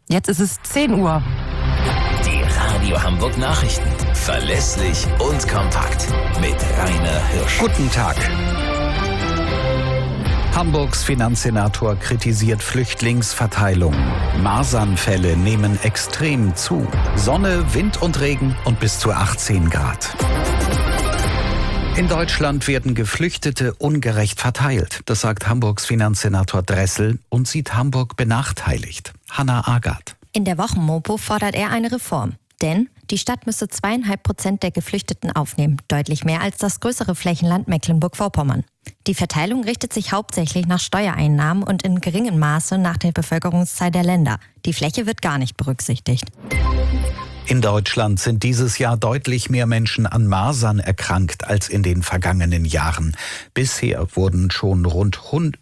Jetzt ist es 10 Uhr. Die Radio Hamburg Nachrichten. Verlässlich und kompakt. Mit Rainer Hirsch. Guten Tag. Hamburgs Finanzsenator kritisiert Flüchtlingsverteilung. Masernfälle nehmen extrem zu. Sonne, Wind und Regen und bis zu 18 Grad. In Deutschland werden Geflüchtete ungerecht verteilt. Das sagt Hamburgs Finanzsenator Dressel und sieht Hamburg benachteiligt. Hannah Agarth. In der Wochenmopo fordert er eine Reform. Denn die Stadt müsse 2,5% der Geflüchteten aufnehmen. Deutlich mehr als das größere Flächenland Mecklenburg-Vorpommern. Die Verteilung richtet sich hauptsächlich nach Steuereinnahmen und in geringem Maße nach der Bevölkerungszahl der Länder. Die Fläche wird gar nicht berücksichtigt. In Deutschland sind dieses Jahr deutlich mehr Menschen an Masern erkrankt als in den vergangenen Jahren. Bisher wurden schon rund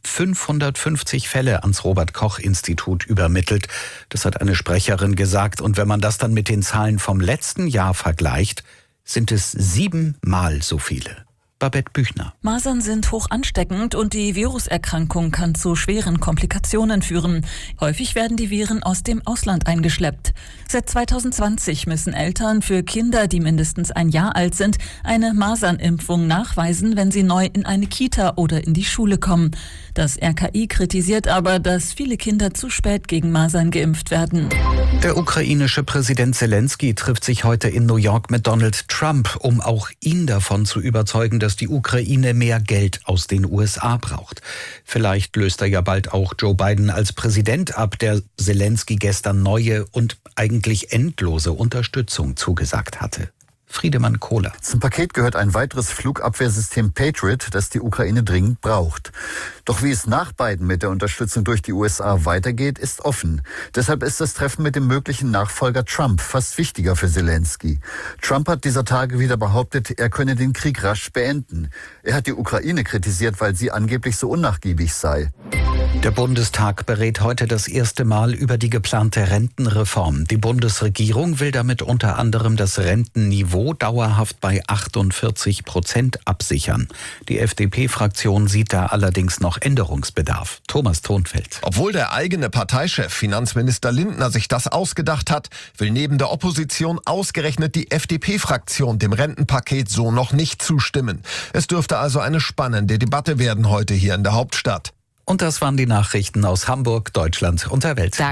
550 Fälle ans Robert-Koch-Institut übermittelt. Das hat eine Sprecherin gesagt. Und wenn man das dann mit den Zahlen vom letzten Jahr vergleicht, sind es 7-mal so viele. Babette Büchner. Masern sind hoch ansteckend und die Viruserkrankung kann zu schweren Komplikationen führen. Häufig werden die Viren aus dem Ausland eingeschleppt. Seit 2020 müssen Eltern für Kinder, die mindestens ein Jahr alt sind, eine Masernimpfung nachweisen, wenn sie neu in eine Kita oder in die Schule kommen. Das RKI kritisiert aber, dass viele Kinder zu spät gegen Masern geimpft werden. Der ukrainische Präsident Zelensky trifft sich heute in New York mit Donald Trump, um auch ihn davon zu überzeugen, dass die Ukraine mehr Geld aus den USA braucht. Vielleicht löst er ja bald auch Joe Biden als Präsident ab, der Zelensky gestern neue und eigentlich endlose Unterstützung zugesagt hatte. Friedemann Kohler. Zum Paket gehört ein weiteres Flugabwehrsystem Patriot, das die Ukraine dringend braucht. Doch wie es nach Biden mit der Unterstützung durch die USA weitergeht, ist offen. Deshalb ist das Treffen mit dem möglichen Nachfolger Trump fast wichtiger für Zelensky. Trump hat dieser Tage wieder behauptet, er könne den Krieg rasch beenden. Er hat die Ukraine kritisiert, weil sie angeblich so unnachgiebig sei. Der Bundestag berät heute das erste Mal über die geplante Rentenreform. Die Bundesregierung will damit unter anderem das Rentenniveau dauerhaft bei 48% absichern. Die FDP-Fraktion sieht da allerdings noch Änderungsbedarf. Thomas Thonfeld. Obwohl der eigene Parteichef Finanzminister Lindner sich das ausgedacht hat, will neben der Opposition ausgerechnet die FDP-Fraktion dem Rentenpaket so noch nicht zustimmen. Es dürfte also eine spannende Debatte werden heute hier in der Hauptstadt. Und das waren die Nachrichten aus Hamburg, Deutschland und der Welt.